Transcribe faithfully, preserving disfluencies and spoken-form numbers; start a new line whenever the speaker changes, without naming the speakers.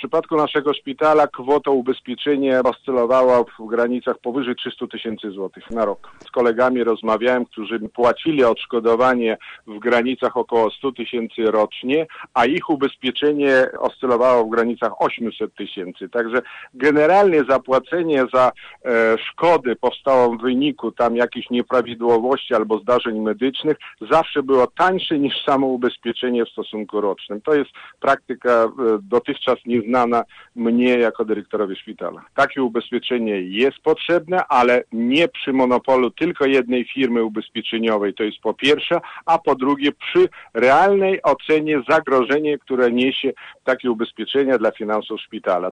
przypadku naszego szpitala kwota ubezpieczenia oscylowała w granicach powyżej trzysta tysięcy złotych na rok. Z kolegami rozmawiałem, którzy płacili odszkodowanie w granicach około sto tysięcy rocznie, a ich ubezpieczenie oscylowało w granicach osiemset tysięcy. Także generalnie zapłacenie za e, szkody powstałą w wyniku tam jakichś nieprawidłowości albo zdarzeń medycznych zawsze było tańsze niż samo ubezpieczenie w stosunku rocznym. To jest praktyka e, dotychczas nieznana mnie jako dyrektorowi szpitala. Takie ubezpieczenie jest potrzebne, ale nie przy monopolu tylko jednej firmy ubezpieczeniowej, to jest po pierwsze, a po drugie przy realnej ocenie zagrożenia, które niesie takie ubezpieczenia dla finansów szpitala.